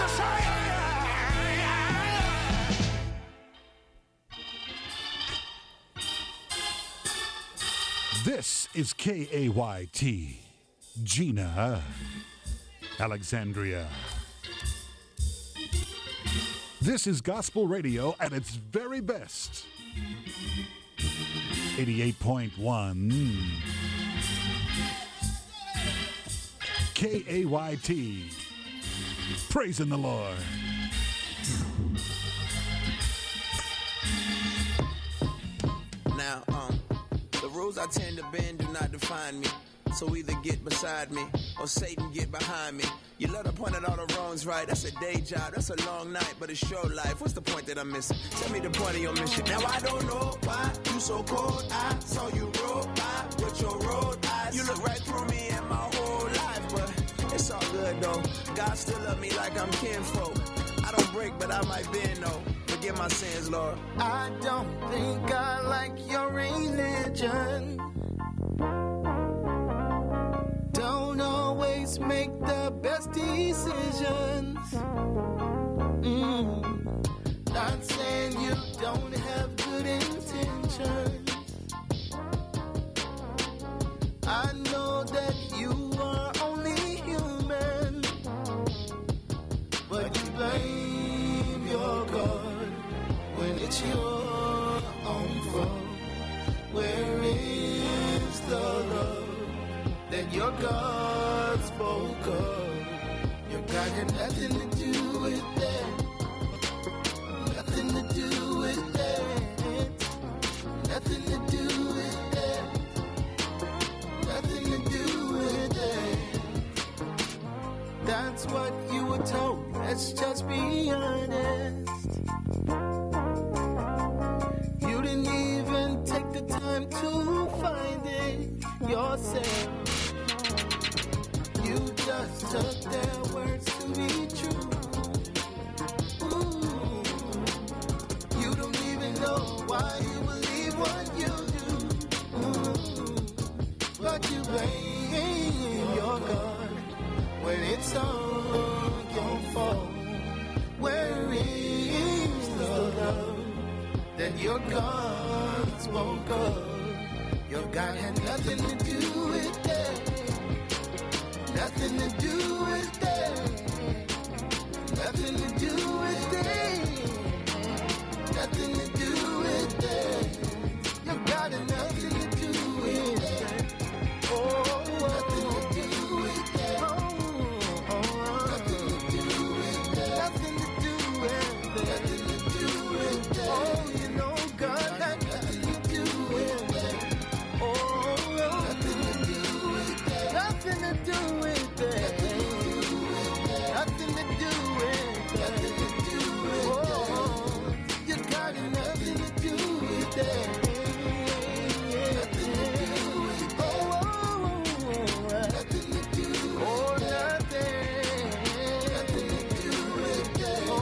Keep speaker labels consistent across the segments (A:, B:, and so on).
A: This is KAYT, Gina, Alexandria. This is gospel radio at its very best. 88.1 KAYT, praising the Lord.
B: Now, the rules I tend to bend do not define me. So either get beside me or Satan get behind me. You love to point out all the wrongs, right? That's a day job, that's a long night, but it's your life. What's the point that I'm missing? Tell me the point of your mission. Now I don't know why you so cold. I saw you roll by with your road eyes. You look right through me and my whole life, but it's all good though. God still love me like I'm kinfolk. I don't break, but I might bend though. Forgive my sins, Lord.
C: I don't think I like your religion. Don't always make the best decisions. Not saying you don't have good intentions. I know that you are only human, but you blame your God when it's your own fault. Where is the love that your God spoke of? Your God had nothing to do with that. Nothing to do with that. Nothing to do with that. Nothing to do with that. That's what you were told. Let's just be honest. You didn't even take the time to find it yourself. You just took their words to be true. Ooh. You don't even know why you believe what you do. Ooh. But you blame your God when it's all your fault. Where is the love that your God spoke of? Your God had nothing to do with that. Nothing to do with that. Nothing to do with that. Nothing to do with that. Your God had nothing to do with that. Oh, nothing to do with that. Nothing to do with that. Nothing to do with that. Nothing to do with that. Oh, you know God had nothing to do with that. Oh, nothing to do with that. Nothing to do with that. Nothing to do with that. Nothing to do with that. Oh, you got nothing to do with that. Nothing to do with that. Oh, nothing to do with that. Oh, nothing. Nothing to do with that. Oh.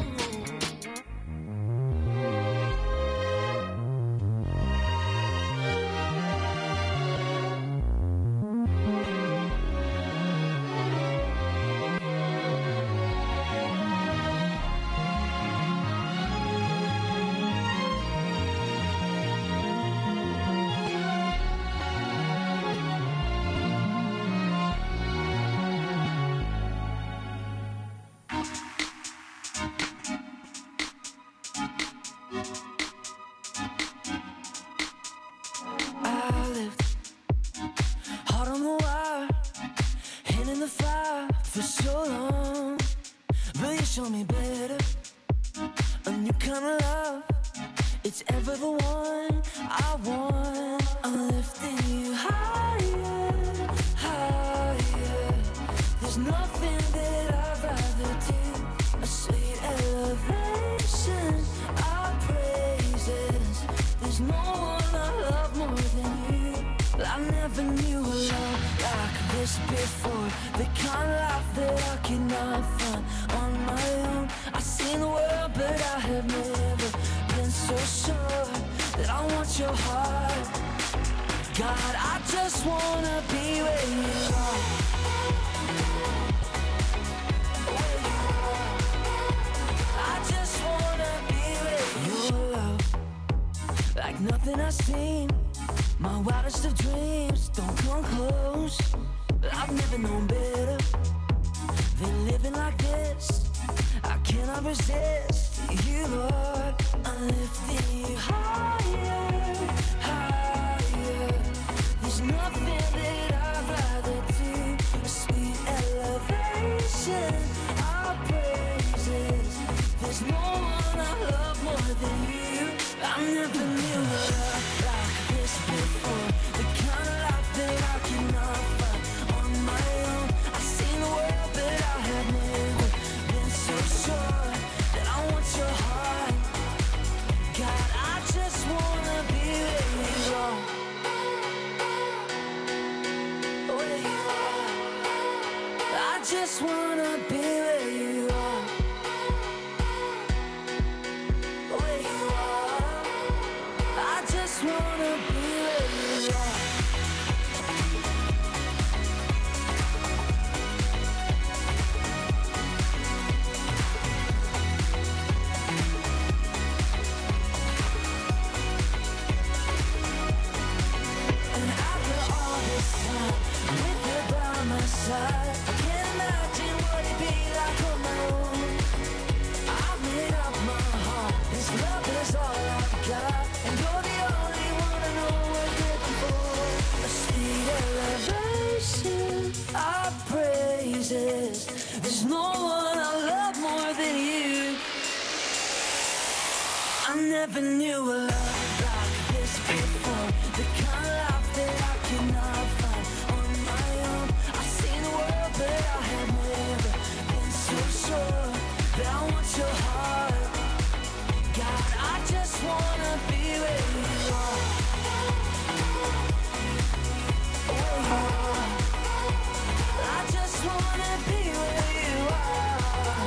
D: I lived hard on the wire, hand in the fire for so long. But you showed me better, a new kind of love. It's ever the one I want. I'm lifting you higher, higher. There's nothing that I'd rather do. A sweet elevation, our praises. There's no one I love more than you. I never knew a love like this before. The kind of life that I could not find on my own. I've seen the world, but I have never been so sure that I want your heart. God, I just wanna be where you are. Where you are. nothing I've seen. My wildest of dreams don't come close. I've never known better than living like this. I cannot resist you, Lord. I'm lifting you higher, higher. There's nothing that I'd rather do. A sweet elevation of praises. There's no one I love more than you. I never knew a love like this before. The kind of life that I cannot find on my own. I've seen the world, but I have never been so sure that I want your heart. God, I just wanna be where you are. Where you are. I just wanna be where you are. Where you are. I just wanna be where you are. And after all this time, with you by my side, I can't imagine what it'd be like on my own. I've made up my heart, this love is all I've got, and you're the only one I know we're looking for. A sweet elevation of praises. There's no one I love more than you. I never knew a love like this before. The kind of life that I cannot find on my own. I've seen the world, but I have never been so sure that I want your heart. God, I just wanna be where you are. Where you are. I just wanna be where you are.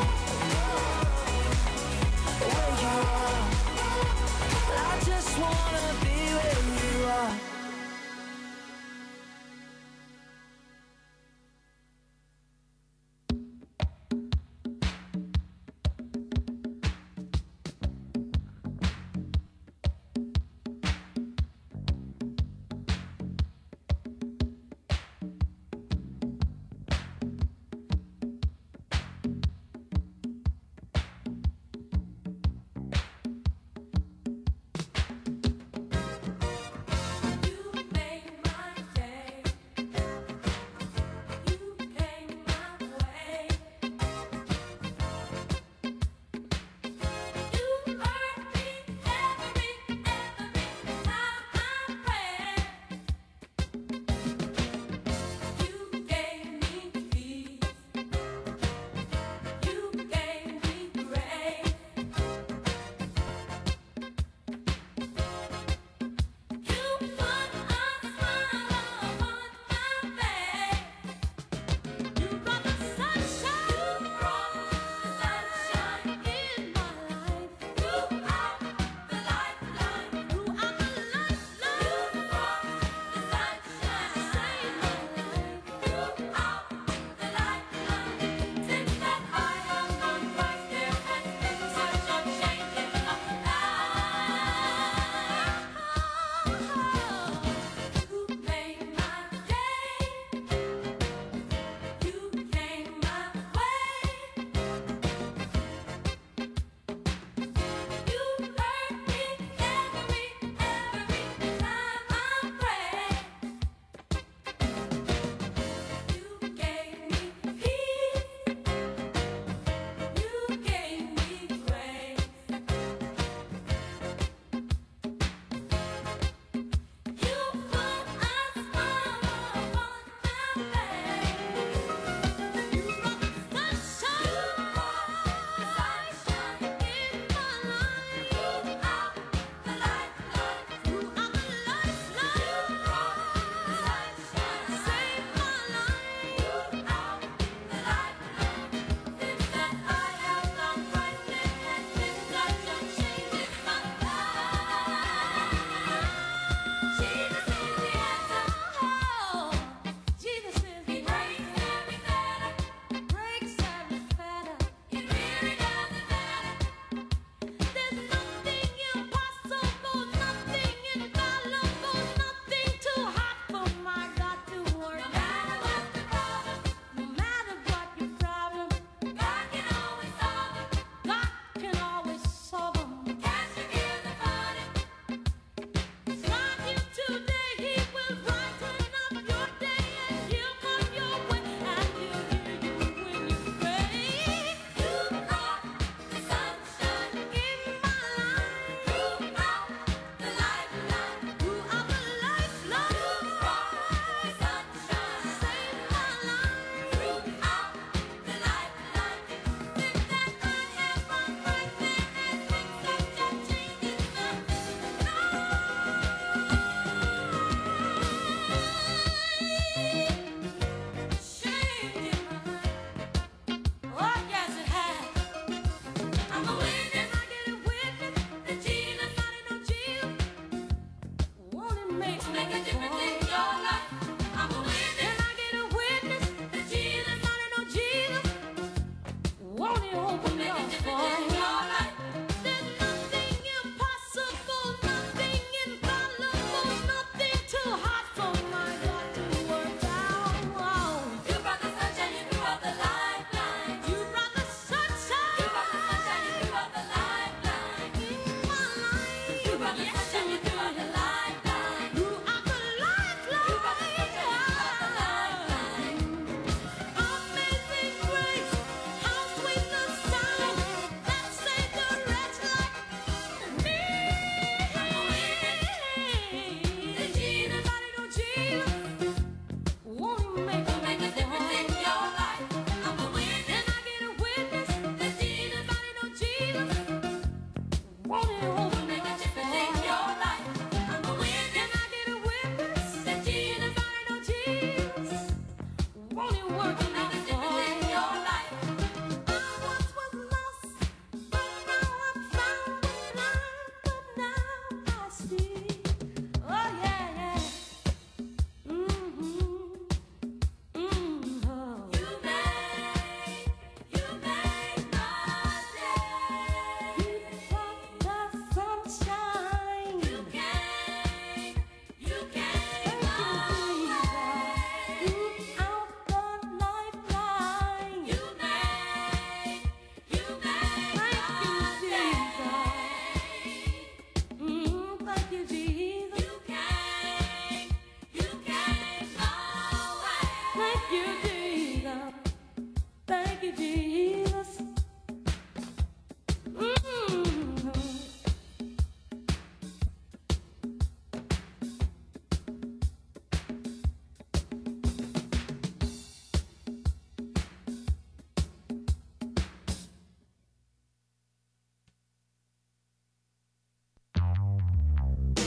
D: Where you are. I just wanna be where you are.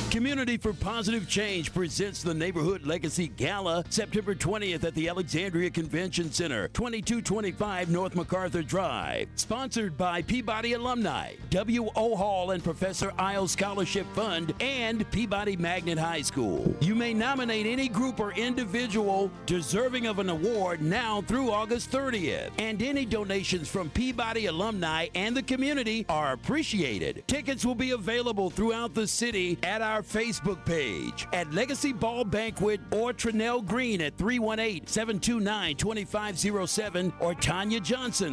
E: Community for Positive Change presents the Neighborhood Legacy Gala September 20th at the Alexandria Convention Center, 2225 North MacArthur Drive. Sponsored by Peabody Alumni, W.O. Hall and Professor Isles Scholarship Fund, and Peabody Magnet High School. You may nominate any group or individual deserving of an award now through August 30th. And any donations from Peabody alumni and the community are appreciated. Tickets will be available throughout the city at our Facebook page, at Legacy Ball Banquet or Trinell Green at 318-729-2507 or Tanya Johnson,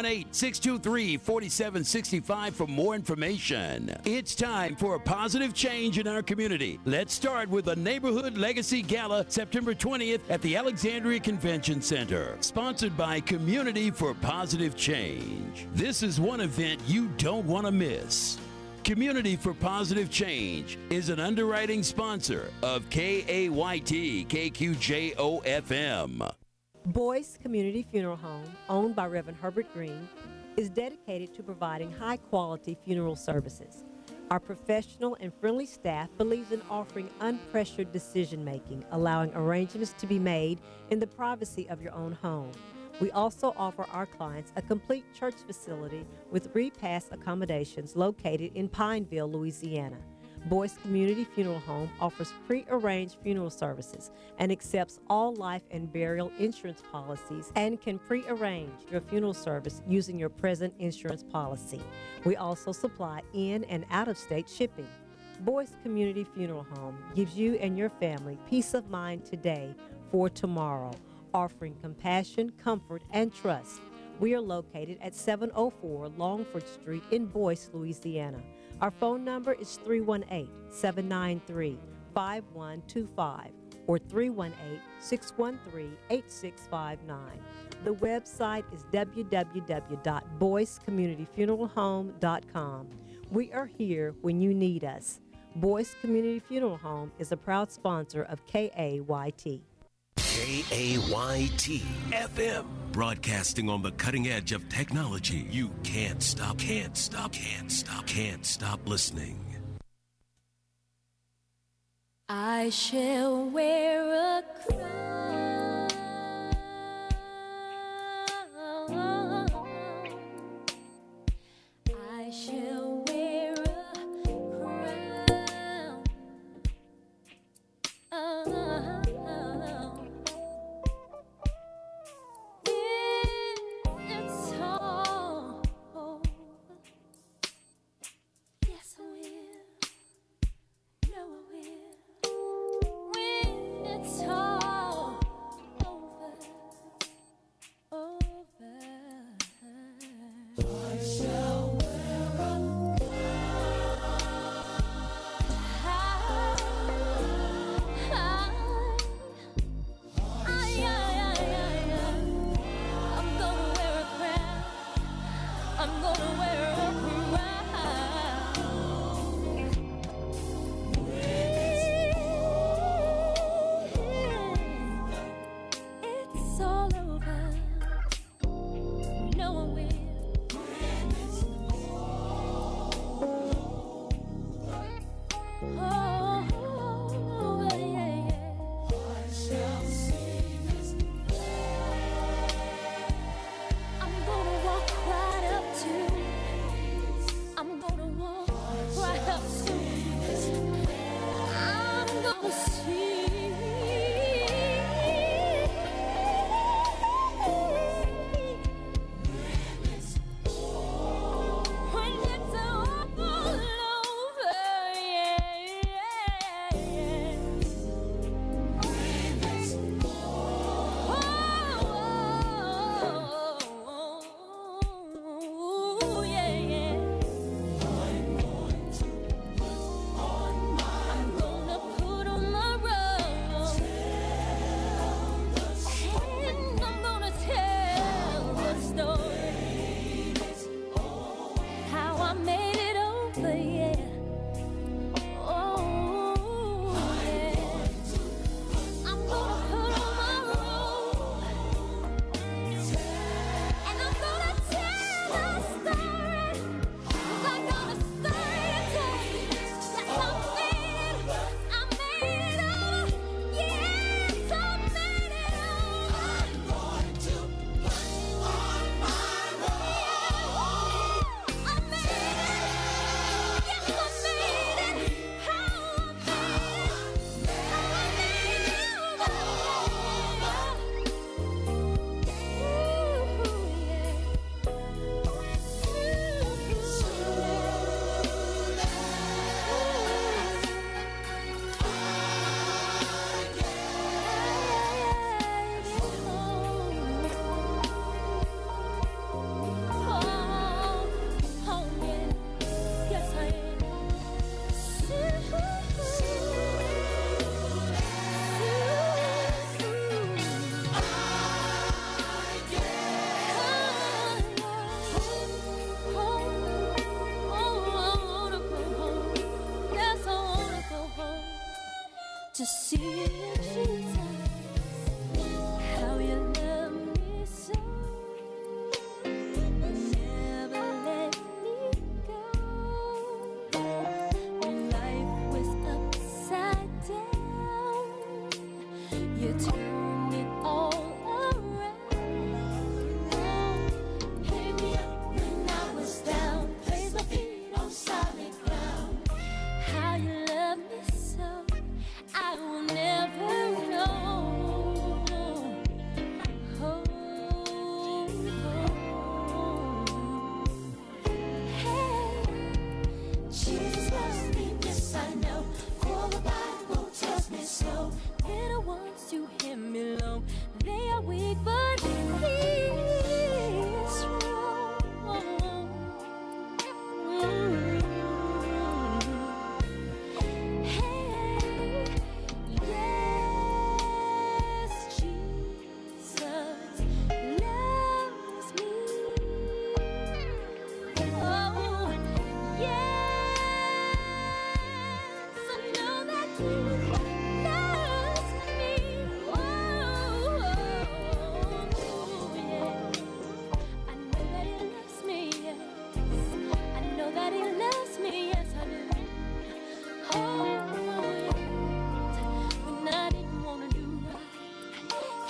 E: 318-623-4765 for more information. It's time for a positive change in our community. Let's start with the Neighborhood Legacy Gala September 20th at the Alexandria Convention Center. Sponsored by Community for Positive Change. This is one event you don't want to miss. Community for Positive Change is an underwriting sponsor of KAYT KQJO FM.
F: Boyce Community Funeral Home, owned by Reverend Herbert Green, is dedicated to providing high-quality funeral services. Our professional and friendly staff believes in offering unpressured decision-making, allowing arrangements to be made in the privacy of your own home. We also offer our clients a complete church facility with repass accommodations located in Pineville, Louisiana. Boyce Community Funeral Home offers pre-arranged funeral services and accepts all life and burial insurance policies and can pre-arrange your funeral service using your present insurance policy. We also supply in and out-of-state shipping. Boyce Community Funeral Home gives you and your family peace of mind today for tomorrow, offering compassion, comfort, and trust. We are located at 704 Longford Street in Boyce, Louisiana. Our phone number is 318-793-5125 or 318-613-8659. The website is www.boycecommunityfuneralhome.com. We are here when you need us. Boyce Community Funeral Home is a proud sponsor of KAYT.
G: KAYT FM, broadcasting on the cutting edge of technology. You can't stop listening.
D: I shall wear a crown. I shall wear a crown. It's all. Yes, I will. No, I will. When it's all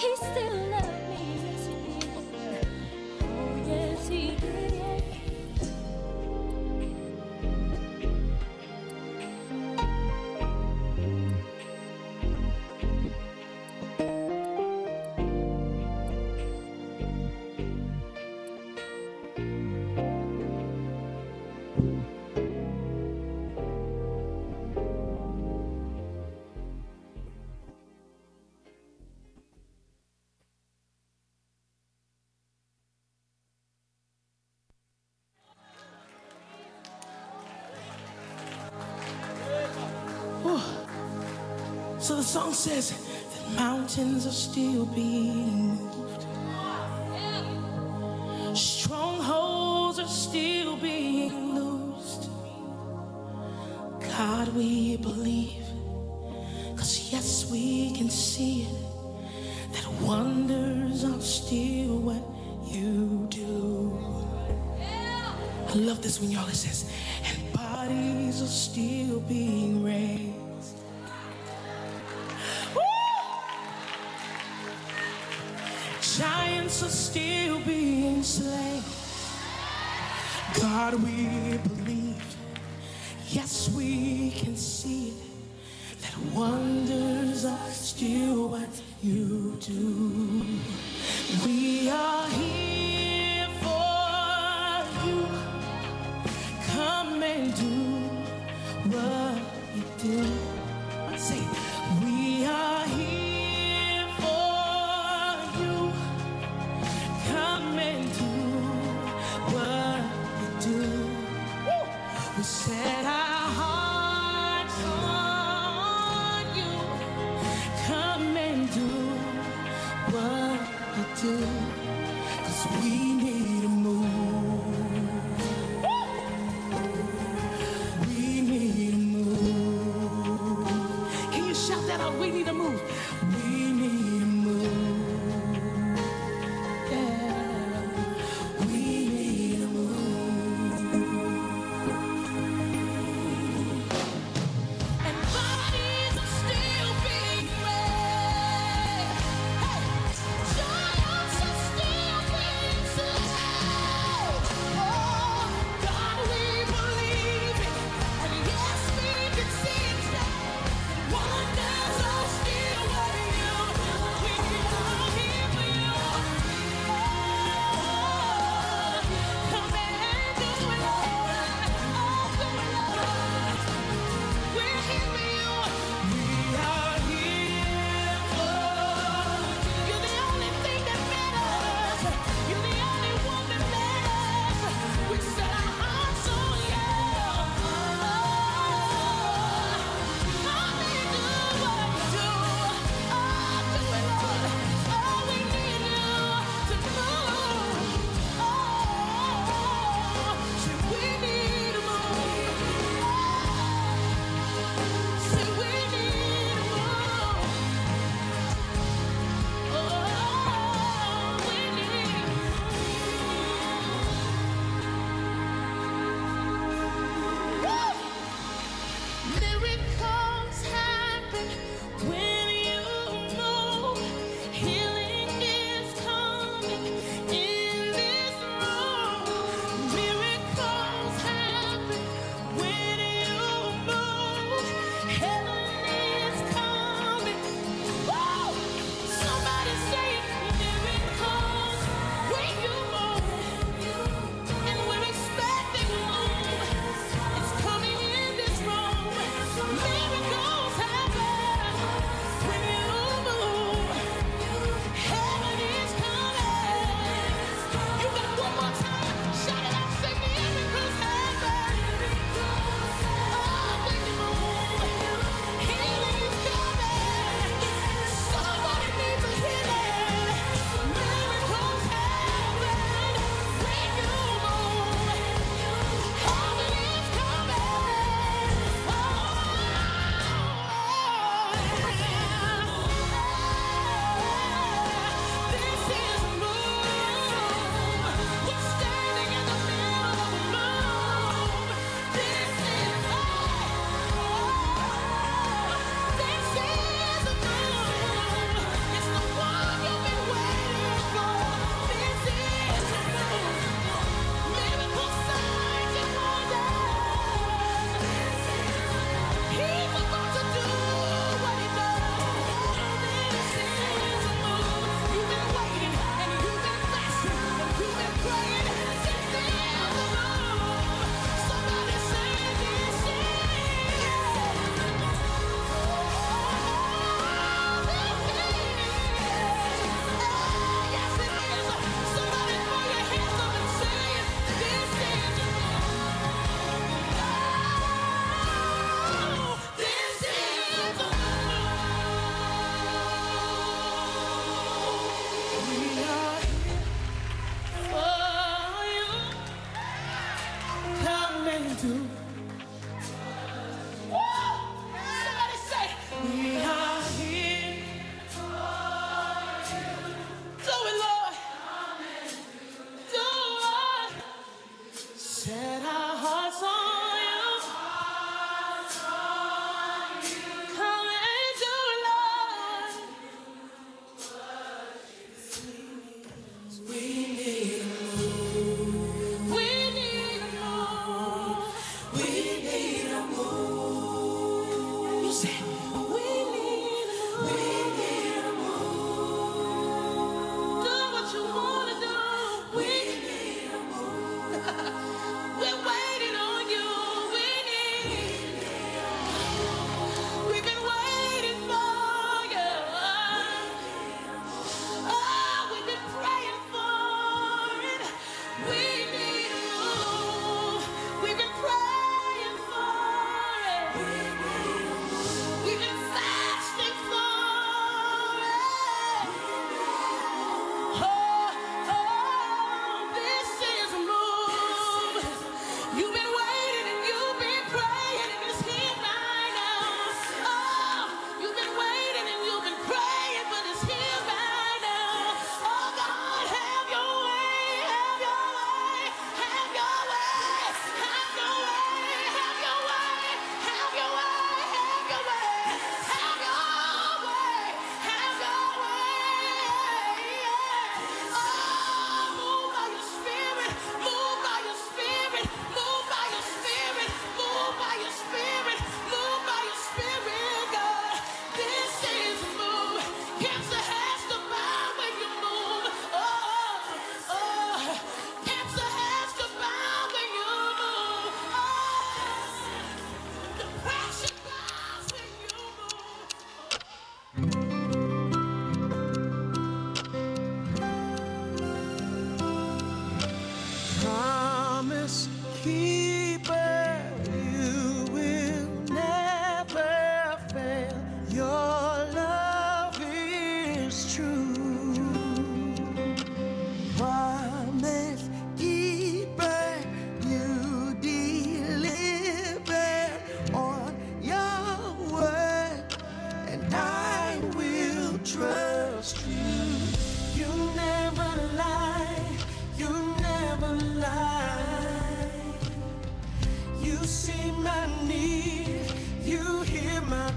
H: He still loved me, yes he did. Oh yes he did.
I: So the song says that mountains are still being moved. Strongholds are still being loosed. God, we believe, 'cause yes, we can see it, that wonders are still what you do. I love this when y'all, it says, and bodies are still being raised. Giants are still being slain. God, we believe. Yes, we can see it, that wonders are still what you do. We are here for you. Come and do what you do. Say, we are here. Set our hearts on you. Come and do what you do, 'cause we need to move. We need to move. Can you shout that out? We need to move. We need to move. Yeah. We need to move. Giants are still being slain.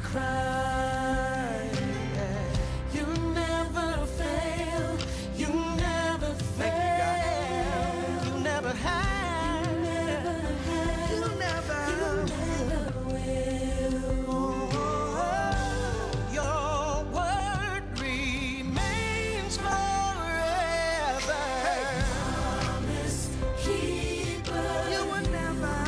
I: cry. You never fail. You never fail. You never have. You never will. Your word remains forever. Promise keeper. You will never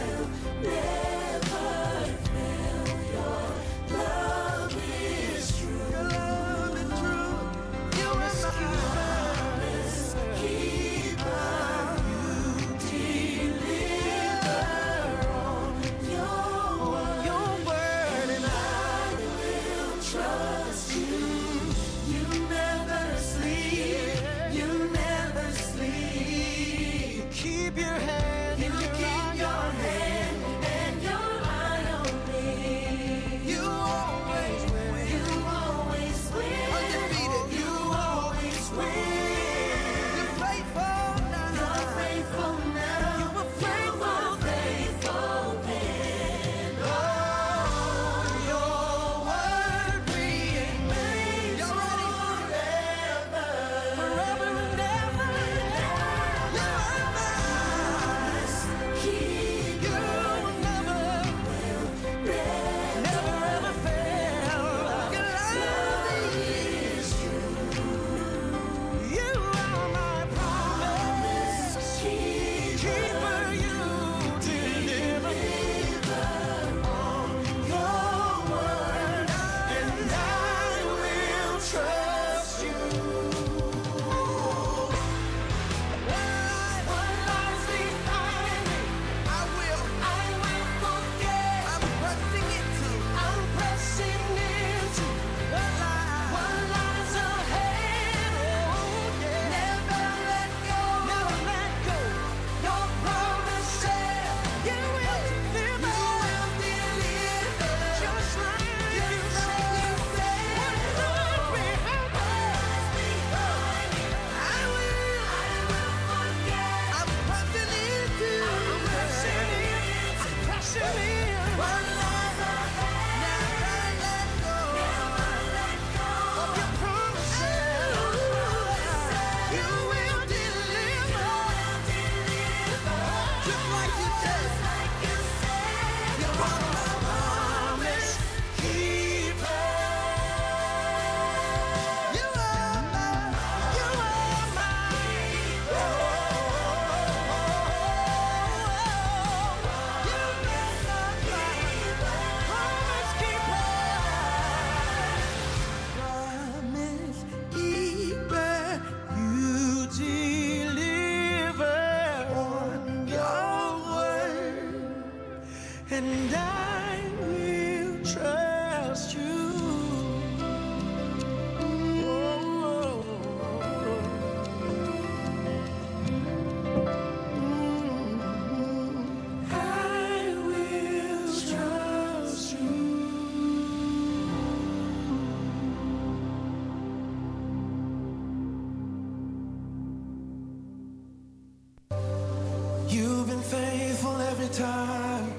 I: fail. Your love is true. Your love is true. You are my promise keeper. You deliver on your word, and I will trust you. You never sleep. You never sleep. Keep your hand. You keep your hand and your eye on me. You always win. You always win. Undefeated. You always win. You're faithful now. You're faithful now. You were faithful then. Oh, your word remains forever. Forever and ever. Your promise keep. You will never ever fail. Your love is true. You are my promise keeper. You deliver on your word, and I will trust you. What lies behind me, I will forget. I'm pressing into what lies ahead. Oh, yeah. Never let go. Your promise said you will deliver. Just like you said. What lies behind me, I will forget. I'm pressing into. What lies ahead. Never let go of your promises. You will deliver. Just like you said. You are my promise keeper. You are my. You are my. Promise keeper. You deliver on your word, and I will trust you. I will trust you. You've been faithful every time.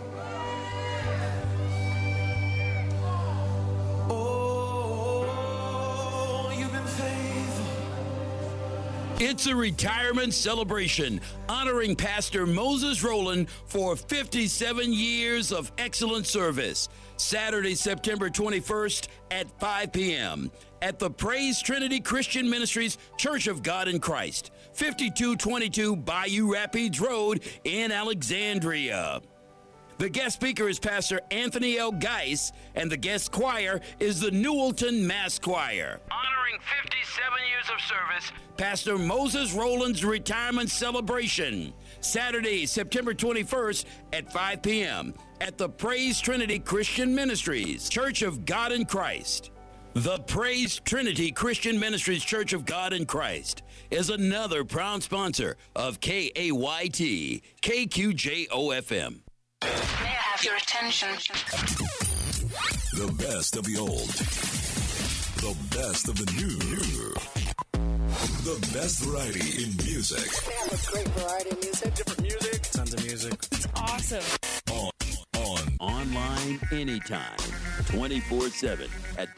I: Oh, you've been faithful.
E: It's a retirement celebration honoring Pastor Moses Rowland for 57 years of excellent service. Saturday, September 21st at 5 p.m. at the Praise Trinity Christian Ministries Church of God in Christ, 5222 Bayou Rapids Road in Alexandria. The guest speaker is Pastor Anthony L. Geis, and the guest choir is the Newellton Mass Choir. Honoring 57 years of service, Pastor Moses Rowland's retirement celebration, Saturday, September 21st at 5 p.m. at the Praise Trinity Christian Ministries, Church of God in Christ. The Praise Trinity Christian Ministries Church of God in Christ is another proud sponsor of KAYT, KQJO-FM.
J: May I have your attention?
A: The best of the old. The best of the new. The best variety in music.
K: Yeah, that's great variety of music.
L: Different music. Tons of music.
K: It's awesome.
A: On
E: online anytime, 24/7 at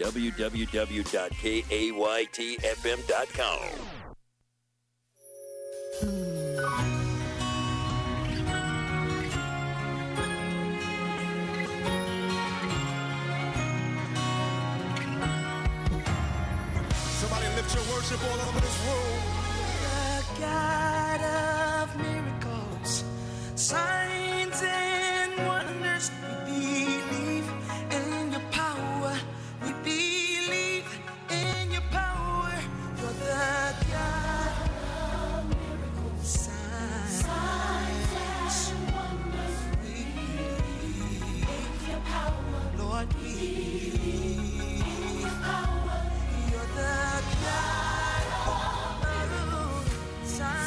E: www.kaytfm.com.
C: Somebody lift your worship all over this room.
I: The God of miracles, signs and wonders, we believe in your power. We believe in your power. You're the God of miracles, signs and wonders. We believe in your power. Lord, we believe in your power. You're the God of signs.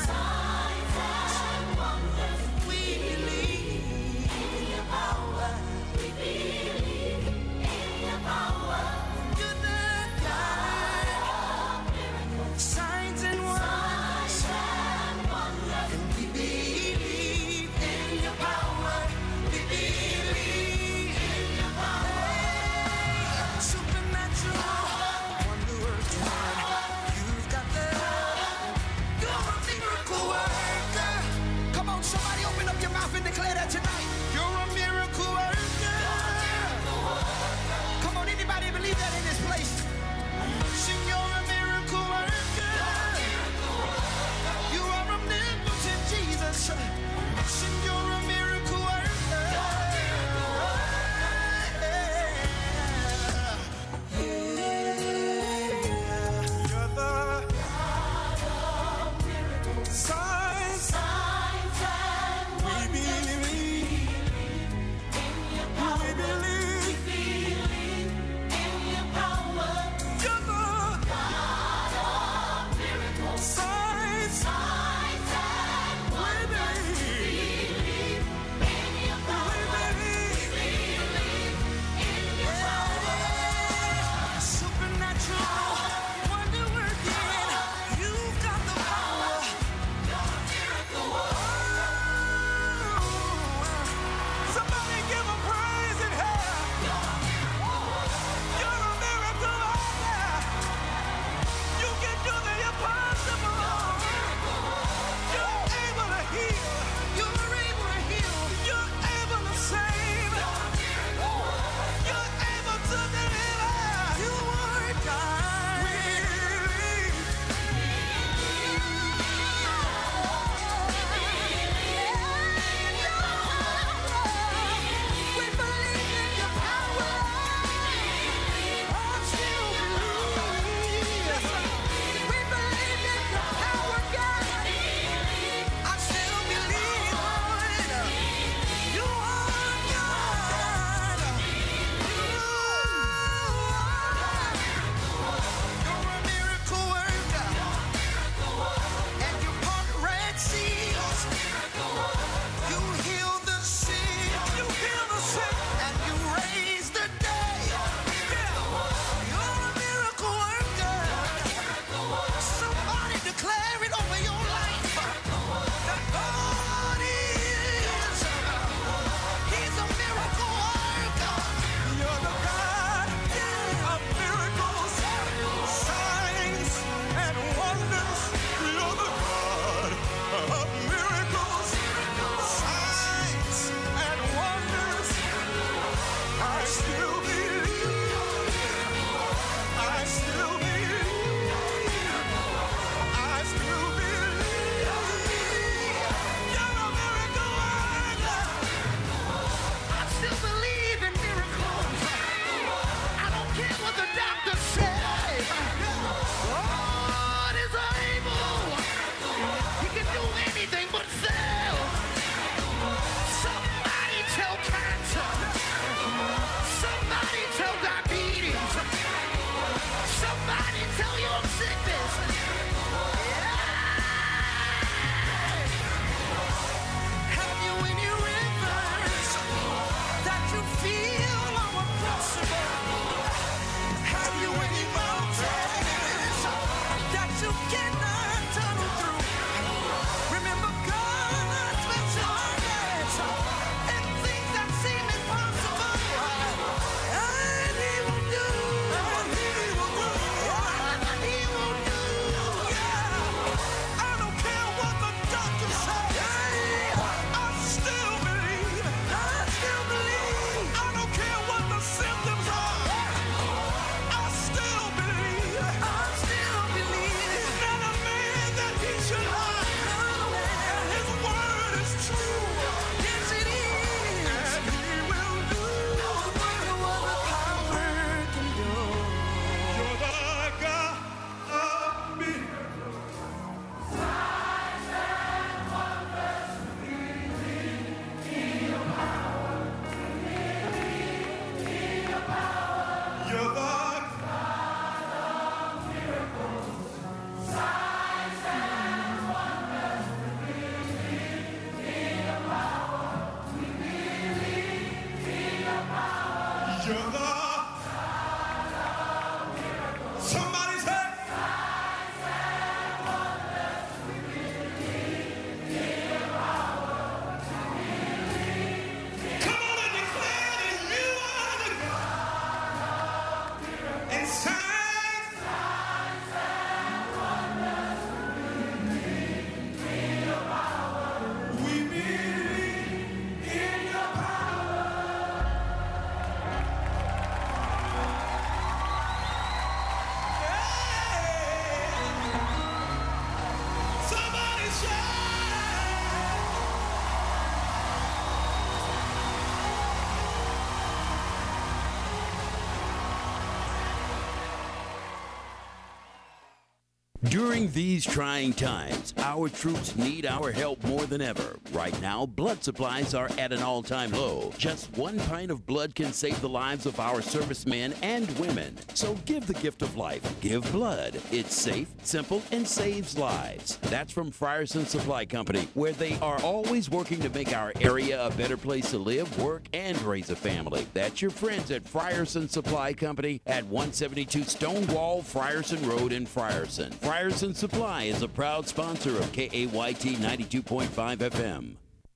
E: During these trying times, our troops need our help more than ever. Right now, blood supplies are at an all-time low. Just 1 pint of blood can save the lives of our servicemen and women. So give the gift of life. Give blood. It's safe, simple, and saves lives. That's from Frierson Supply Company, where they are always working to make our area a better place to live, work, and raise a family. That's your friends at Frierson Supply Company at 172 Stonewall Frierson Road in Frierson. Frierson Supply is a proud sponsor of KAYT 92.5 FM.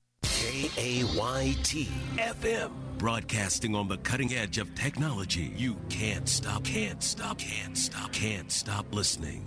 G: KAYT FM. Broadcasting on the cutting edge of technology. You can't stop listening.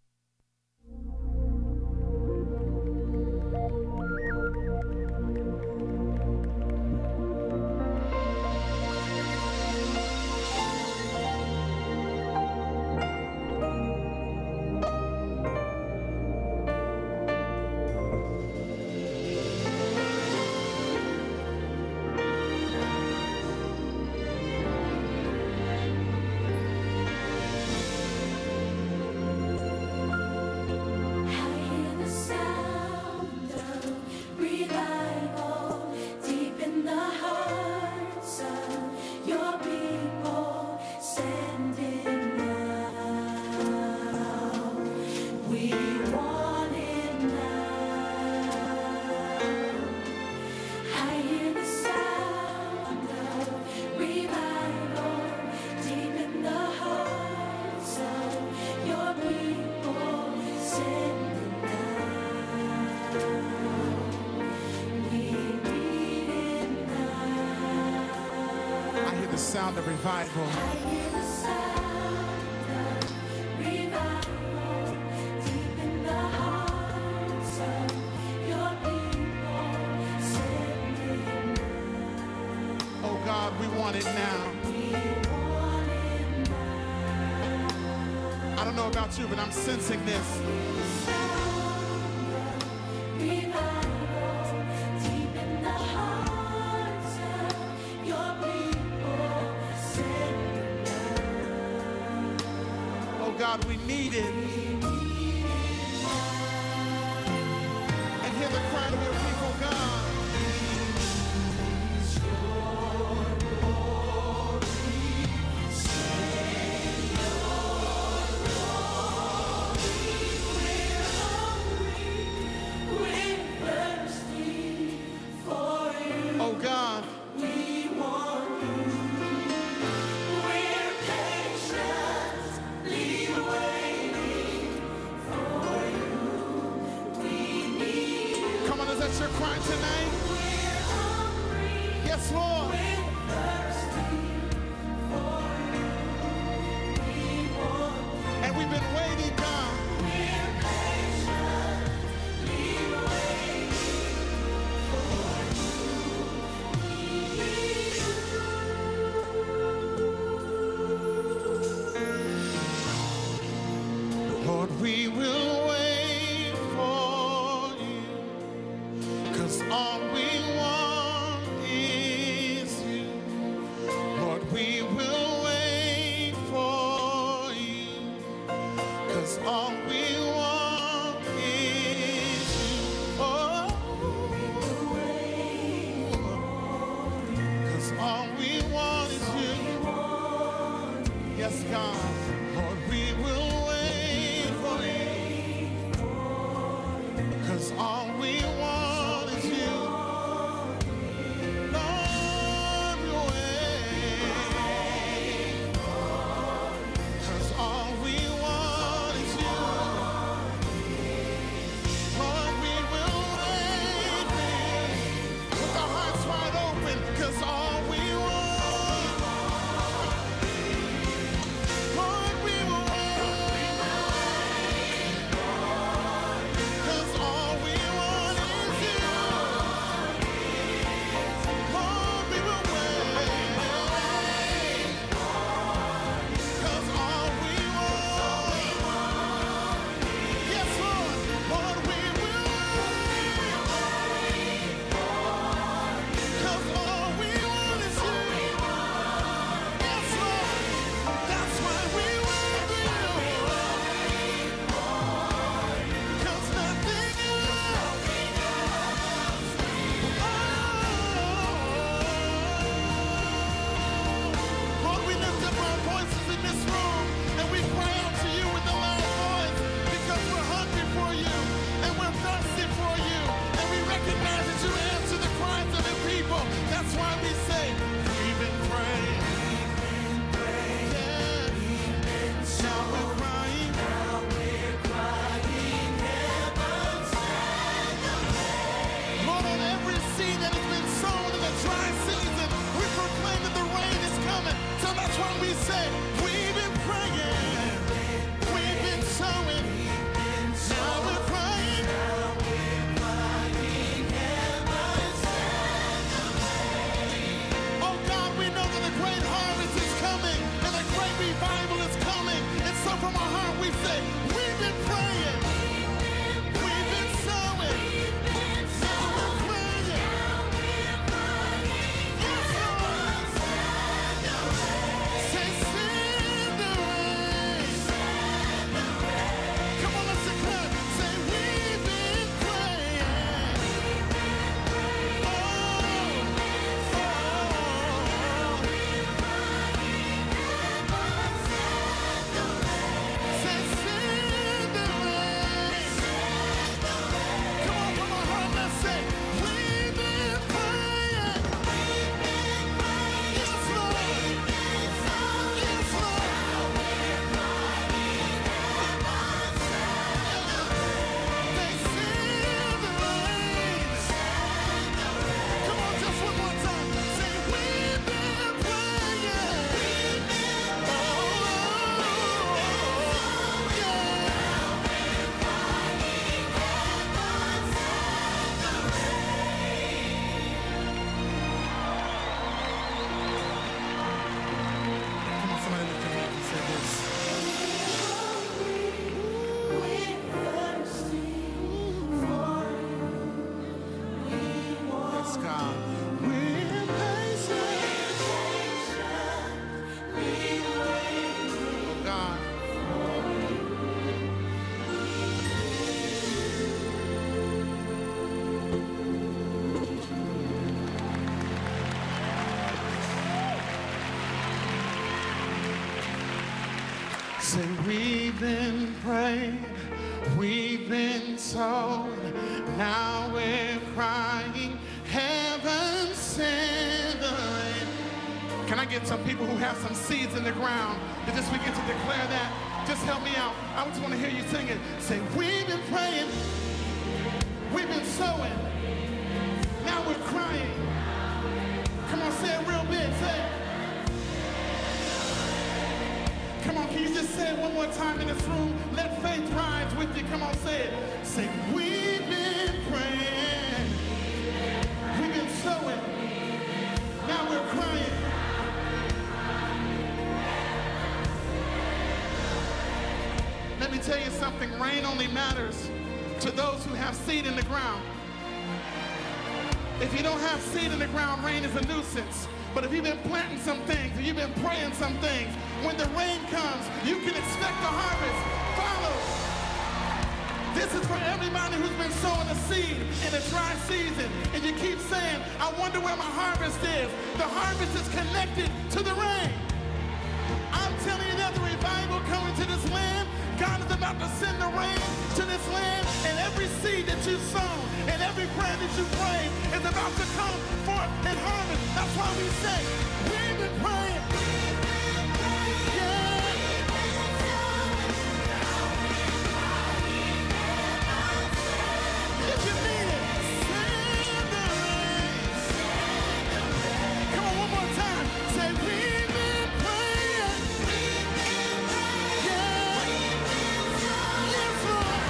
K: Sound of revival. Oh God, we want it now. I don't know about you, but I'm sensing this. God, we need it. And hear the cry of your people, God. Oh God. Your cry tonight. Yes, Lord. And we've been waiting, God. Lord, we will wait for you. All we want is you. Lord, we will wait for you. 'Cause all we want is you. Oh, 'cause all we want is you. Yes, God. Lord, we will wait for you. 'Cause all we want is you. Say we've been praying, we've been sowing, now we're crying, heaven send the rain. Can I get some people who have some seeds in the ground to just begin to declare that? Just help me out. I just want to hear you sing it. Say we've been praying, we've been sowing, now we're crying. Come on, say it real big, say it. Come on, can you just say it one more time in this room? Let faith rise with you. Come on, say it. Say, we've been praying. We've been sowing. Now we're crying. Let me tell you something. Rain only matters to those who have seed in the ground. If you don't have seed in the ground, rain is a nuisance. But if you've been planting some things, and you've been praying some things, when the rain comes, you can expect the harvest. Follow. This is for everybody who's been sowing a seed in a dry season, and you keep saying, I wonder where my harvest is. The harvest is connected to the rain. I'm telling you, there's a revival coming to this land. God is about to send the rain to this land, and every seed that you've sown and every prayer that you prayed is about to come forth in harvest. That's why we say, we've been praying. Yeah. If you need it, send the rain. Come on, one more time. Say, we've been praying. Yeah. Yes, Lord.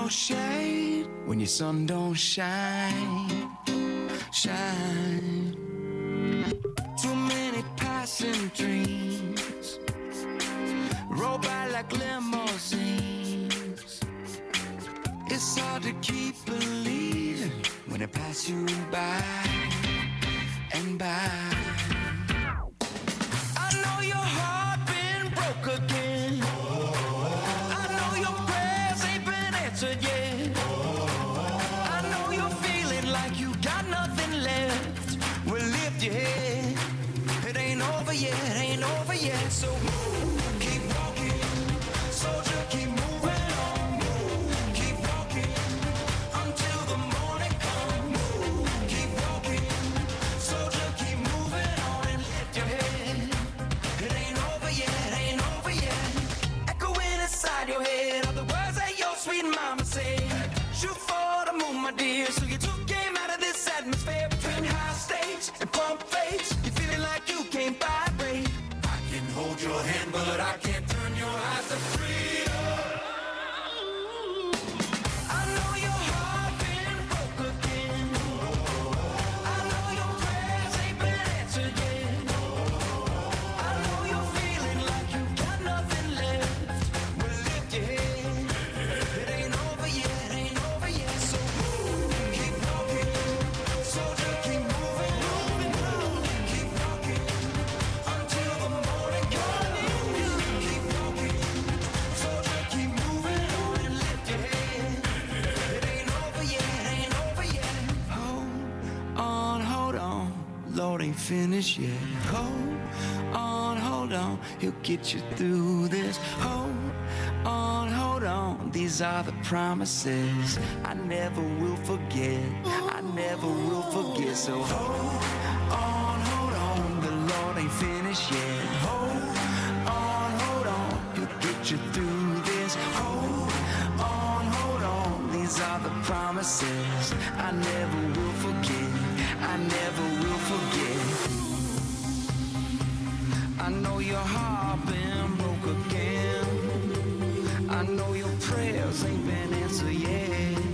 C: no shade when your sun don't shine. Shine. Too many passing dreams roll by like limousines. It's hard to keep believing when they pass you by and by. I know your heart been broke again. I know your prayers ain't been answered yet. I know you're feeling like you got nothing left. Well, lift your head. It ain't over yet, ain't over yet. So keep walking, soldier, keep moving on. Keep walking until the morning comes. Keep walking, soldier, keep moving on and lift your head. It ain't over yet, ain't over yet. Echoing inside your head are the words that your sweet mama said. Shoot for the moon, my dear. So you took game out of this atmosphere between high stakes and pump fakes. You feeling like you can't vibrate. I can hold your hand, but I can't turn your eyes to freedom. I know your heart been broke again. I know your prayers ain't been answered yet. I know you're feeling like you got nothing left. Well, lift your head. It ain't over yet, ain't over yet. So keep walking, soldier, keep moving on. Keep walking until the morning comes. Keep walking, soldier, keep moving on and lift your head. It ain't over yet, ain't over yet. Hold on, Lord ain't finished yet. Hold on, he'll get you through this. Hold on, these are the promises I never will forget. I never will forget. So hold on, the Lord ain't finished yet. Hold on, he'll get you through this. Hold on, these are the promises I never will forget. I never will forget. I know your heart been broke again. I know your prayers ain't been answered yet.